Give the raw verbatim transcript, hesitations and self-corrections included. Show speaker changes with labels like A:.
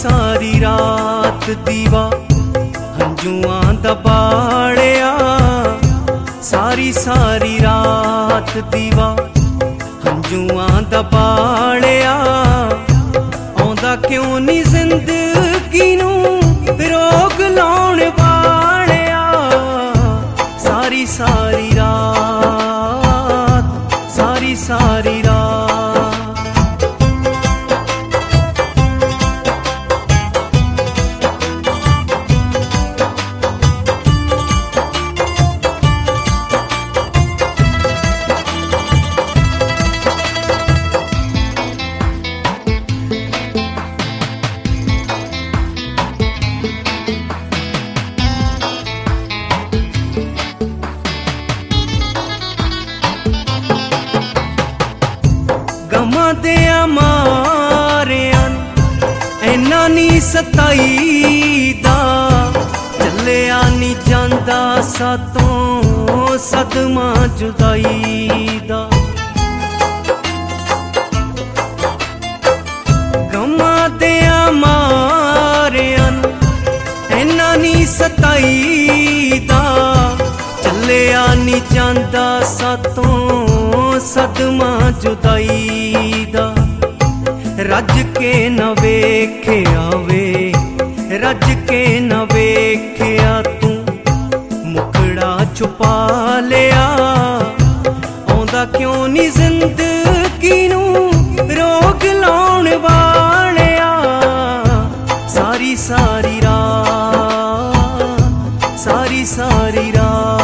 A: सारी रात दीवा हंजुआं दा बाड़िया, सारी सारी रात दीवा हंजुआं दा बाड़िया। आउंदा क्यों नी जिंदगी नूं रोग लाउण वालिया, सारी सारी रात सारी सारी रात। गमां दियां मारियां ऐना नी सताईदा, चलिया नी जांदा सातों सदमा जुदाई दा। गमां दियां मारियां ऐना नी सताईदा, चलिया नी जांदा सातों सदमा जुदाई दा। रज के न वेख्या वे, रज के न वेख्या तू मुखड़ा छुपा लिया। आउंदा क्यों नी जिंदगी नूं रोग लाउण वालिया, सारी सारी रात सारी सारी रात।